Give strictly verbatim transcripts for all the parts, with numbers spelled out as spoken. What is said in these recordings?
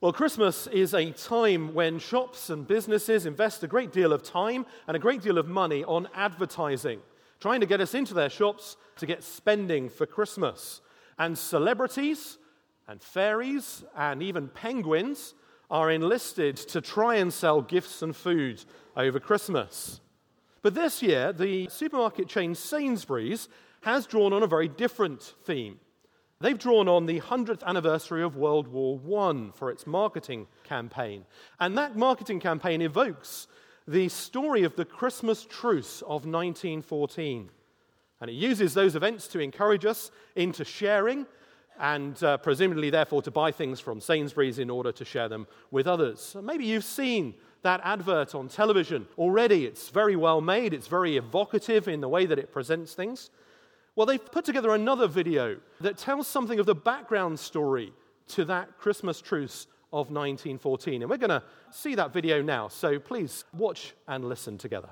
Well, Christmas is a time when shops and businesses invest a great deal of time and a great deal of money on advertising, trying to get us into their shops to get spending for Christmas. And celebrities and fairies and even penguins are enlisted to try and sell gifts and food over Christmas. But this year, the supermarket chain Sainsbury's has drawn on a very different theme. They've drawn on the hundredth anniversary of World War One for its marketing campaign. And that marketing campaign evokes the story of the Christmas truce of nineteen fourteen. And it uses those events to encourage us into sharing and uh, presumably, therefore, to buy things from Sainsbury's in order to share them with others. Maybe you've seen that advert on television already. It's very well made. It's very evocative in the way that it presents things. Well, they've put together another video that tells something of the background story to that Christmas truce of nineteen fourteen. And we're going to see that video now, so please watch and listen together.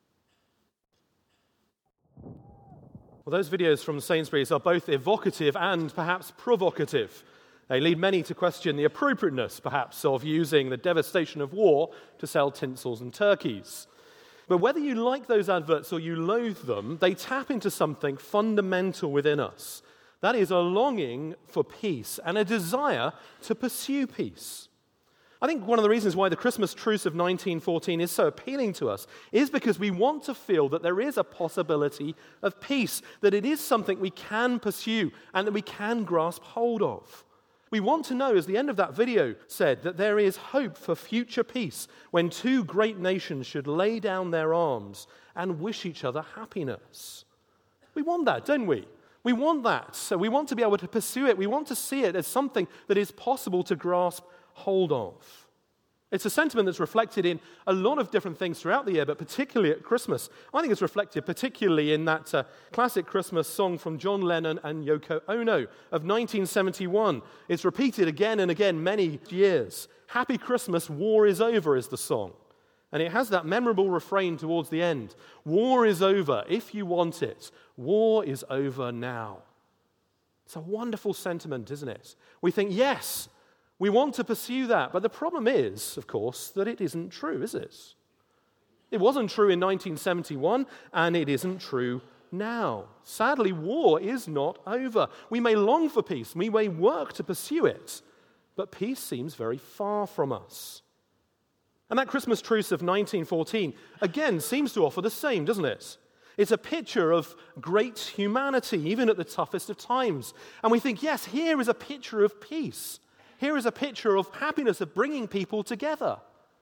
Well, those videos from Sainsbury's are both evocative and perhaps provocative. They lead many to question the appropriateness, perhaps, of using the devastation of war to sell tinsels and turkeys. But whether you like those adverts or you loathe them, they tap into something fundamental within us. That is a longing for peace and a desire to pursue peace. I think one of the reasons why the Christmas truce of nineteen fourteen is so appealing to us is because we want to feel that there is a possibility of peace, that it is something we can pursue and that we can grasp hold of. We want to know, as the end of that video said, that there is hope for future peace when two great nations should lay down their arms and wish each other happiness. We want that, don't we? We want that. So we want to be able to pursue it. We want to see it as something that is possible to grasp hold of. It's a sentiment that's reflected in a lot of different things throughout the year, but particularly at Christmas. I think it's reflected particularly in that uh, classic Christmas song from John Lennon and Yoko Ono of nineteen seventy-one. It's repeated again and again many years. Happy Christmas, war is over is the song. And it has that memorable refrain towards the end. War is over if you want it. War is over now. It's a wonderful sentiment, isn't it? We think, yes, we want to pursue that, but the problem is, of course, that it isn't true, is it? It wasn't true in nineteen seventy-one, and it isn't true now. Sadly, war is not over. We may long for peace, we may work to pursue it, but peace seems very far from us. And that Christmas truce of nineteen fourteen, again, seems to offer the same, doesn't it? It's a picture of great humanity, even at the toughest of times. And we think, yes, here is a picture of peace. Here is a picture of happiness, of bringing people together.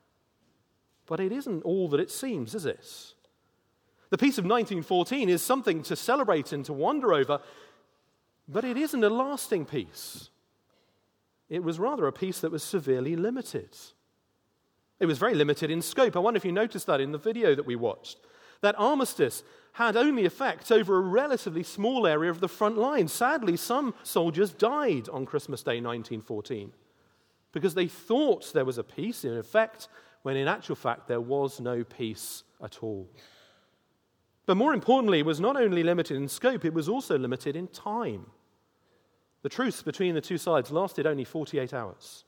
But it isn't all that it seems, is it? The peace of nineteen fourteen is something to celebrate and to wonder over, but it isn't a lasting peace. It was rather a peace that was severely limited. It was very limited in scope. I wonder if you noticed that in the video that we watched. That armistice had only effect over a relatively small area of the front line. Sadly, some soldiers died on Christmas Day nineteen fourteen because they thought there was a peace in effect, when in actual fact there was no peace at all. But more importantly, it was not only limited in scope, it was also limited in time. The truce between the two sides lasted only forty-eight hours.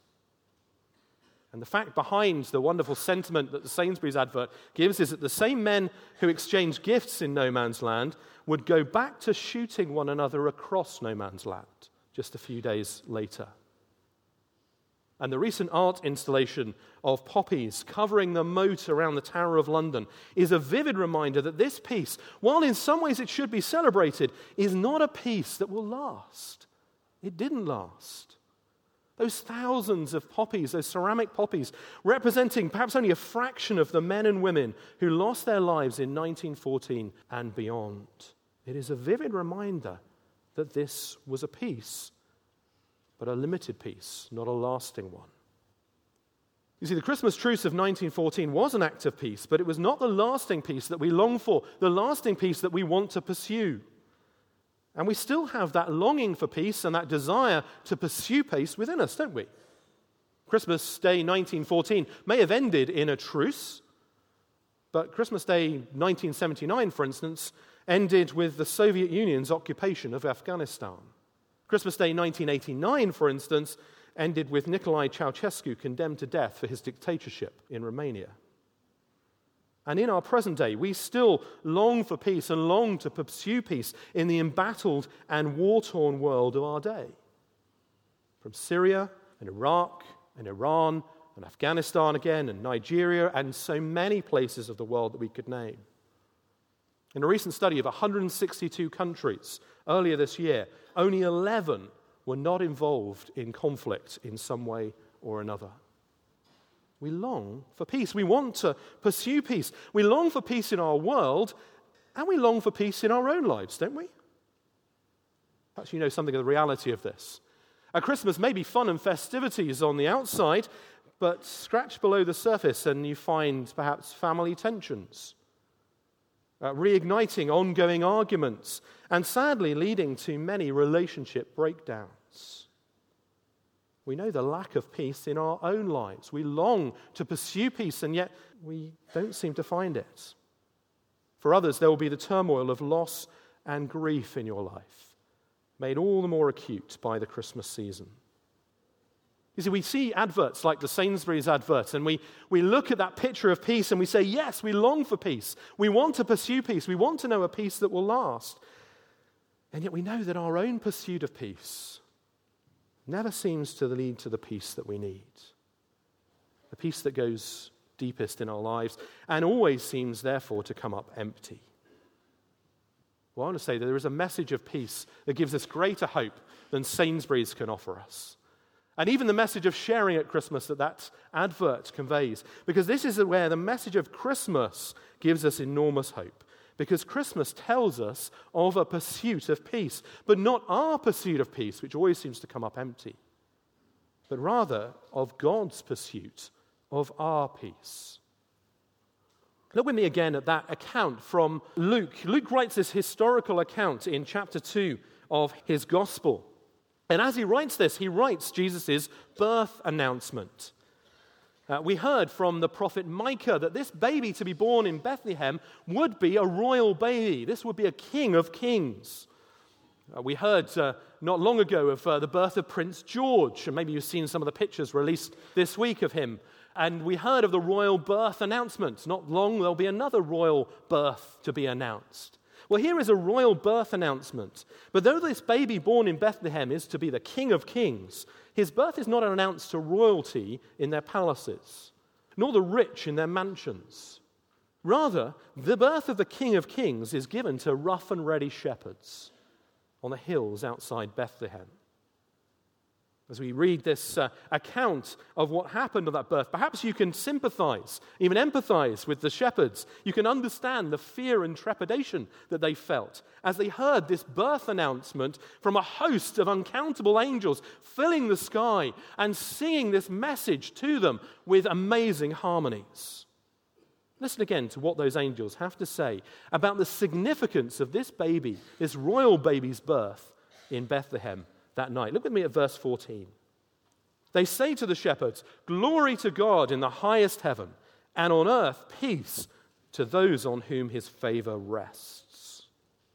And the fact behind the wonderful sentiment that the Sainsbury's advert gives is that the same men who exchanged gifts in no man's land would go back to shooting one another across no man's land just a few days later. And the recent art installation of poppies covering the moat around the Tower of London is a vivid reminder that this peace, while in some ways it should be celebrated, is not a peace that will last. It didn't last. Those thousands of poppies, those ceramic poppies, representing perhaps only a fraction of the men and women who lost their lives in nineteen fourteen and beyond. It is a vivid reminder that this was a peace, but a limited peace, not a lasting one. You see, the Christmas truce of nineteen fourteen was an act of peace, but it was not the lasting peace that we long for, the lasting peace that we want to pursue. And we still have that longing for peace and that desire to pursue peace within us, don't we? Christmas Day nineteen fourteen may have ended in a truce, but Christmas Day nineteen seventy-nine, for instance, ended with the Soviet Union's occupation of Afghanistan. Christmas Day nineteen eighty-nine, for instance, ended with Nicolae Ceausescu condemned to death for his dictatorship in Romania. And in our present day, we still long for peace and long to pursue peace in the embattled and war-torn world of our day. From Syria and Iraq and Iran and Afghanistan again and Nigeria and so many places of the world that we could name. In a recent study of one hundred sixty-two countries earlier this year, only eleven were not involved in conflict in some way or another. We long for peace. We want to pursue peace. We long for peace in our world, and we long for peace in our own lives, don't we? Perhaps you know something of the reality of this. At Christmas may be fun and festivities on the outside, but scratch below the surface and you find perhaps family tensions, uh, reigniting ongoing arguments, and sadly leading to many relationship breakdowns. We know the lack of peace in our own lives. We long to pursue peace, and yet we don't seem to find it. For others, there will be the turmoil of loss and grief in your life, made all the more acute by the Christmas season. You see, we see adverts like the Sainsbury's advert, and we, we look at that picture of peace and we say, yes, we long for peace. We want to pursue peace. We want to know a peace that will last. And yet we know that our own pursuit of peace never seems to lead to the peace that we need. The peace that goes deepest in our lives and always seems, therefore, to come up empty. Well, I want to say that there is a message of peace that gives us greater hope than Sainsbury's can offer us. And even the message of sharing at Christmas that that advert conveys. Because this is where the message of Christmas gives us enormous hope. Because Christmas tells us of a pursuit of peace, but not our pursuit of peace, which always seems to come up empty, but rather of God's pursuit of our peace. Look with me again at that account from Luke. Luke writes this historical account in chapter two of his gospel. And as he writes this, he writes Jesus' birth announcement. Uh, we heard from the prophet Micah that this baby to be born in Bethlehem would be a royal baby. This would be a king of kings. Uh, we heard uh, not long ago of uh, the birth of Prince George, and maybe you've seen some of the pictures released this week of him. And we heard of the royal birth announcement. Not long there'll be another royal birth to be announced. Well, here is a royal birth announcement. But though this baby born in Bethlehem is to be the King of Kings, his birth is not announced to royalty in their palaces, nor the rich in their mansions. Rather, the birth of the King of Kings is given to rough and ready shepherds on the hills outside Bethlehem. As we read this uh, account of what happened at that birth, perhaps you can sympathize, even empathize with the shepherds. You can understand the fear and trepidation that they felt as they heard this birth announcement from a host of uncountable angels filling the sky and singing this message to them with amazing harmonies. Listen again to what those angels have to say about the significance of this baby, this royal baby's birth in Bethlehem that night. Look with me at verse fourteen. They say to the shepherds, "Glory to God in the highest heaven, and on earth peace to those on whom his favor rests."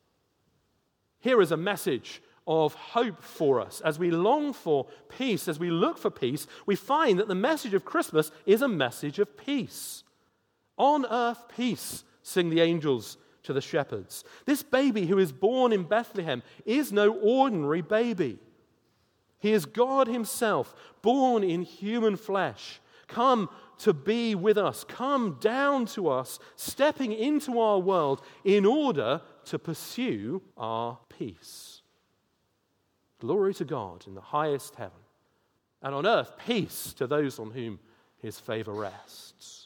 Here is a message of hope for us. As we long for peace, as we look for peace, we find that the message of Christmas is a message of peace. On earth peace, sing the angels to the shepherds. This baby who is born in Bethlehem is no ordinary baby. He is God himself, born in human flesh, come to be with us, come down to us, stepping into our world in order to pursue our peace. Glory to God in the highest heaven, and on earth peace to those on whom his favor rests.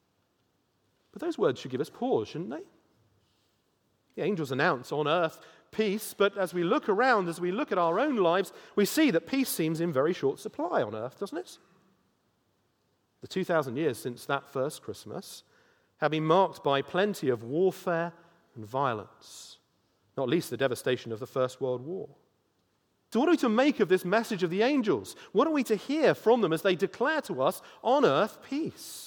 But those words should give us pause, shouldn't they? The angels announce on earth peace, but as we look around, as we look at our own lives, we see that peace seems in very short supply on earth, doesn't it? The two thousand years since that first Christmas have been marked by plenty of warfare and violence, not least the devastation of the First World War. So what are we to make of this message of the angels? What are we to hear from them as they declare to us on earth peace?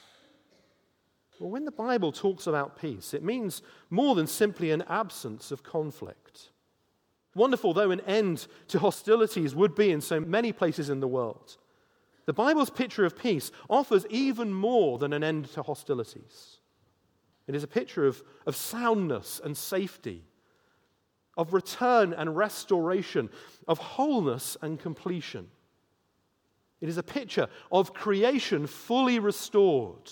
Well, when the Bible talks about peace, it means more than simply an absence of conflict. Wonderful though an end to hostilities would be in so many places in the world, the Bible's picture of peace offers even more than an end to hostilities. It is a picture of, of soundness and safety, of return and restoration, of wholeness and completion. It is a picture of creation fully restored,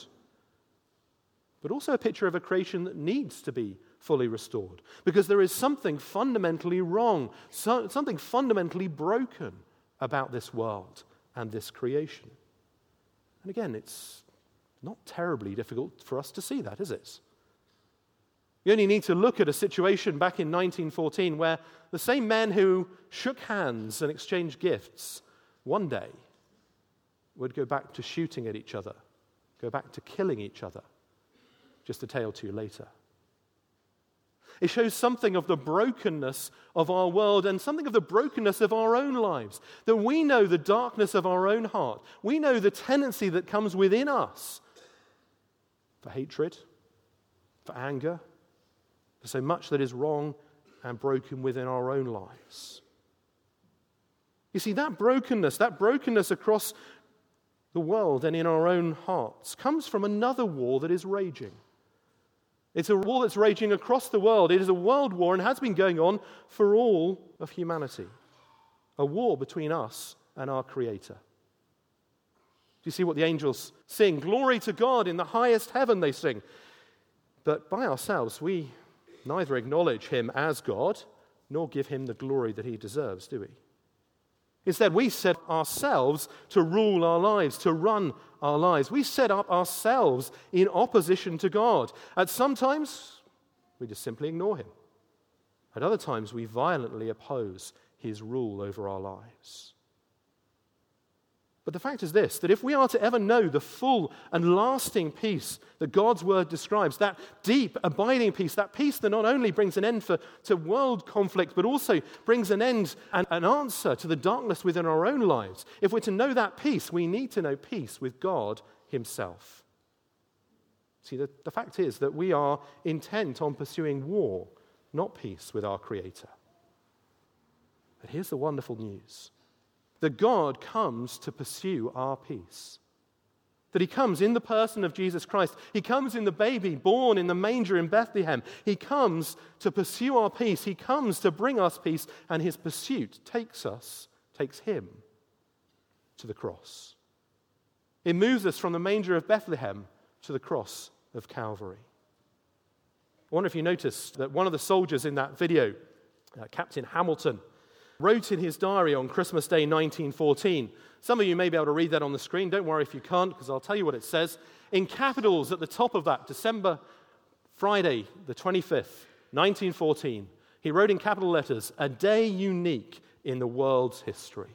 but also a picture of a creation that needs to be fully restored, because there is something fundamentally wrong, so, something fundamentally broken about this world and this creation. And again, it's not terribly difficult for us to see that, is it? You only need to look at a situation back in nineteen fourteen where the same men who shook hands and exchanged gifts one day would go back to shooting at each other, go back to killing each other, just a tale or two later. It shows something of the brokenness of our world and something of the brokenness of our own lives, that we know the darkness of our own heart. We know the tendency that comes within us for hatred, for anger, for so much that is wrong and broken within our own lives. You see, that brokenness, that brokenness across the world and in our own hearts comes from another war that is raging. It's a war that's raging across the world. It is a world war and has been going on for all of humanity. A war between us and our Creator. Do you see what the angels sing? Glory to God in the highest heaven, they sing. But by ourselves, we neither acknowledge Him as God, nor give Him the glory that He deserves, do we? Instead, we set ourselves to rule our lives, to run our lives. We set up ourselves in opposition to God. At some times, we just simply ignore Him. At other times, we violently oppose His rule over our lives. But the fact is this, that if we are to ever know the full and lasting peace that God's Word describes, that deep, abiding peace, that peace that not only brings an end for, to world conflict, but also brings an end and an answer to the darkness within our own lives, if we're to know that peace, we need to know peace with God Himself. See, the, the fact is that we are intent on pursuing war, not peace with our Creator. But here's the wonderful news. That God comes to pursue our peace. That He comes in the person of Jesus Christ. He comes in the baby born in the manger in Bethlehem. He comes to pursue our peace. He comes to bring us peace, and His pursuit takes us, takes Him to the cross. It moves us from the manger of Bethlehem to the cross of Calvary. I wonder if you noticed that one of the soldiers in that video, uh, Captain Hamilton, wrote in his diary on Christmas Day nineteen fourteen. Some of you may be able to read that on the screen. Don't worry if you can't, because I'll tell you what it says. In capitals at the top of that, December, Friday, the twenty-fifth, nineteen fourteen, he wrote in capital letters, "A day unique in the world's history."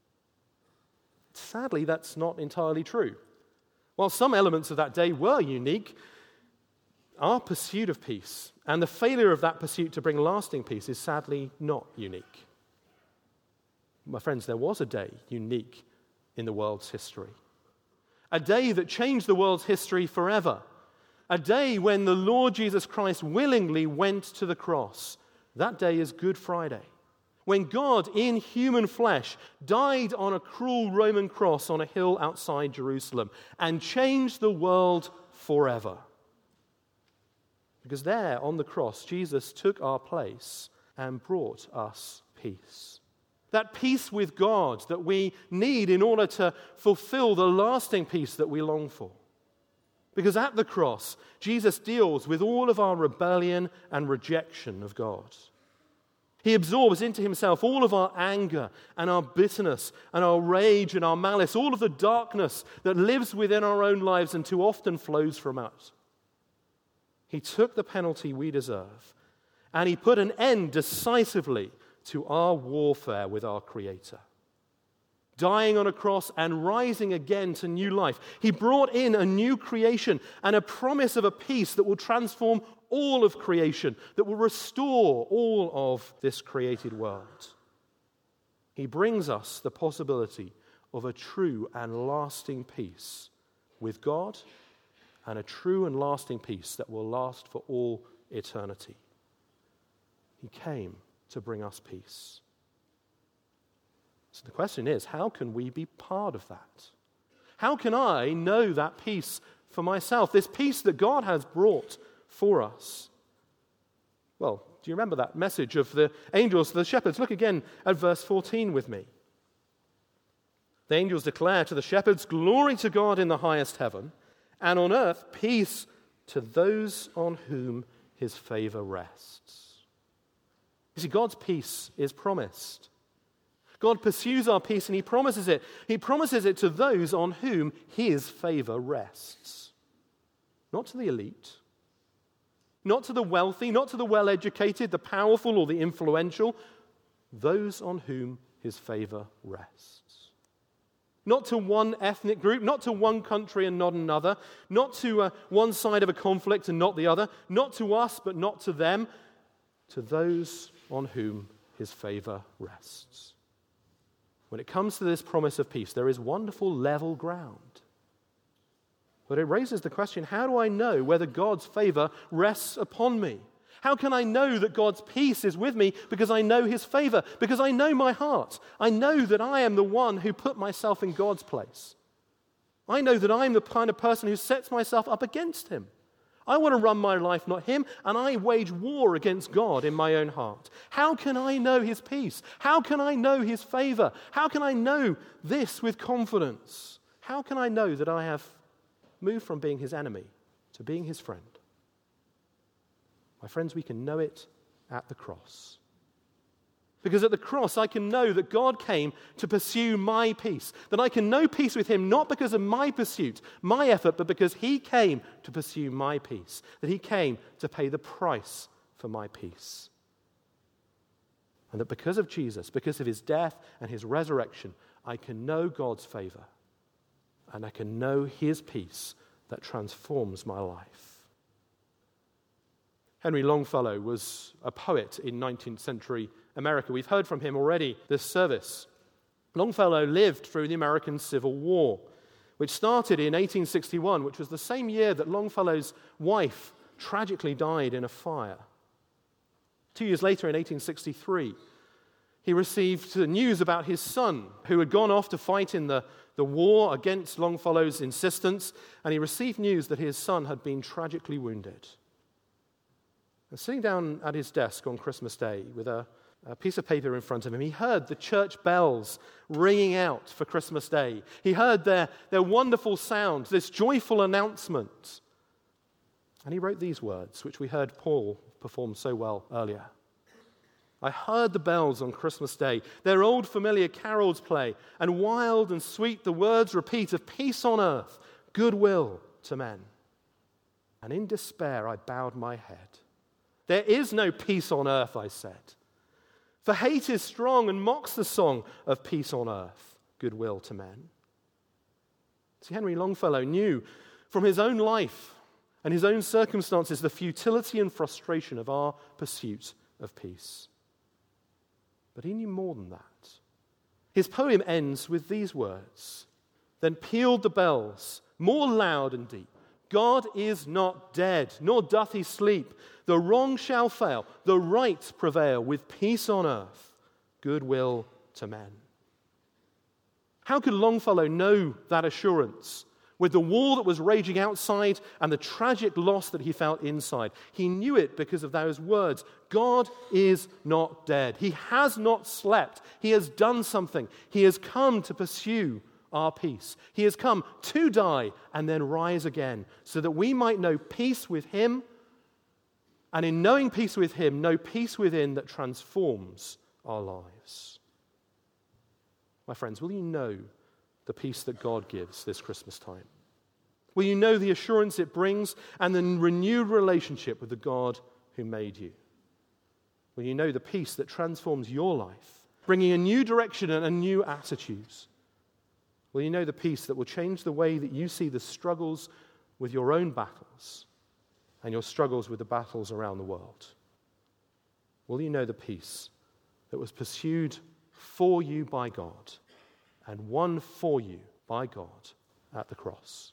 Sadly, that's not entirely true. While some elements of that day were unique, our pursuit of peace and the failure of that pursuit to bring lasting peace is sadly not unique. My friends, there was a day unique in the world's history. A day that changed the world's history forever. A day when the Lord Jesus Christ willingly went to the cross. That day is Good Friday. When God, in human flesh, died on a cruel Roman cross on a hill outside Jerusalem and changed the world forever. Because there, on the cross, Jesus took our place and brought us peace. That peace with God that we need in order to fulfill the lasting peace that we long for. Because at the cross, Jesus deals with all of our rebellion and rejection of God. He absorbs into Himself all of our anger and our bitterness and our rage and our malice, all of the darkness that lives within our own lives and too often flows from us. He took the penalty we deserve, and He put an end decisively to our warfare with our Creator. Dying on a cross and rising again to new life. He brought in a new creation and a promise of a peace that will transform all of creation, that will restore all of this created world. He brings us the possibility of a true and lasting peace with God, and a true and lasting peace that will last for all eternity. He came to bring us peace. So the question is, how can we be part of that? How can I know that peace for myself, this peace that God has brought for us? Well, do you remember that message of the angels to the shepherds? Look again at verse fourteen with me. The angels declare to the shepherds, "Glory to God in the highest heaven, and on earth peace to those on whom his favor rests." You see, God's peace is promised. God pursues our peace and he promises it. He promises it to those on whom his favor rests. Not to the elite, not to the wealthy, not to the well-educated, the powerful, or the influential. Those on whom his favor rests. Not to one ethnic group, not to one country and not another, not to uh, one side of a conflict and not the other, not to us but not to them, to those on whom his favor rests. When it comes to this promise of peace, there is wonderful level ground. But it raises the question, how do I know whether God's favor rests upon me? How can I know that God's peace is with me? Because I know his favor, because I know my heart. I know that I am the one who put myself in God's place. I know that I am the kind of person who sets myself up against him. I want to run my life, not him, and I wage war against God in my own heart. How can I know his peace? How can I know his favor? How can I know this with confidence? How can I know that I have moved from being his enemy to being his friend? My friends, we can know it at the cross. Because at the cross, I can know that God came to pursue my peace. That I can know peace with him not because of my pursuit, my effort, but because he came to pursue my peace. That he came to pay the price for my peace. And that because of Jesus, because of his death and his resurrection, I can know God's favor. And I can know his peace that transforms my life. Henry Longfellow was a poet in nineteenth century America. We've heard from him already this service. Longfellow lived through the American Civil War, which started in eighteen sixty-one, which was the same year that Longfellow's wife tragically died in a fire. Two years later, in eighteen sixty-three, he received the news about his son, who had gone off to fight in the, the war against Longfellow's insistence, and he received news that his son had been tragically wounded. And sitting down at his desk on Christmas Day with a, a piece of paper in front of him, he heard the church bells ringing out for Christmas Day. He heard their, their wonderful sound, this joyful announcement. And he wrote these words, which we heard Paul perform so well earlier. I heard the bells on Christmas Day, their old familiar carols play, and wild and sweet the words repeat of peace on earth, goodwill to men. And in despair I bowed my head. There is no peace on earth, I said. For hate is strong and mocks the song of peace on earth, goodwill to men. See, Henry Longfellow knew from his own life and his own circumstances the futility and frustration of our pursuit of peace. But he knew more than that. His poem ends with these words. Then pealed the bells, more loud and deep. God is not dead, nor doth he sleep. The wrong shall fail, the right prevail, with peace on earth, goodwill to men. How could Longfellow know that assurance with the war that was raging outside and the tragic loss that he felt inside? He knew it because of those words. God is not dead. He has not slept. He has done something. He has come to pursue our peace. He has come to die and then rise again so that we might know peace with him, and in knowing peace with him, know peace within that transforms our lives. My friends, will you know the peace that God gives this Christmas time? Will you know the assurance it brings and the renewed relationship with the God who made you? Will you know the peace that transforms your life, bringing a new direction and a new attitudes? Will you know the peace that will change the way that you see the struggles with your own battles and your struggles with the battles around the world? Will you know the peace that was pursued for you by God and won for you by God at the cross?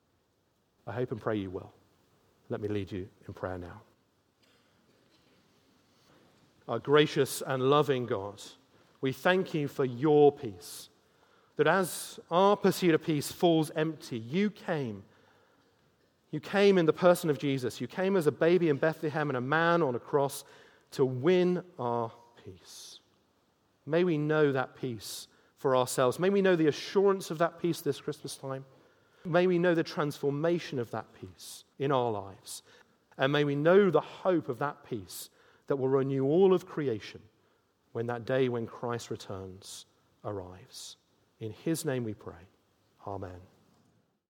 I hope and pray you will. Let me lead you in prayer now. Our gracious and loving God, we thank you for your peace, that as our pursuit of peace falls empty, you came. You came in the person of Jesus. You came as a baby in Bethlehem and a man on a cross to win our peace. May we know that peace for ourselves. May we know the assurance of that peace this Christmas time. May we know the transformation of that peace in our lives. And may we know the hope of that peace that will renew all of creation when that day when Christ returns arrives. In his name we pray. Amen.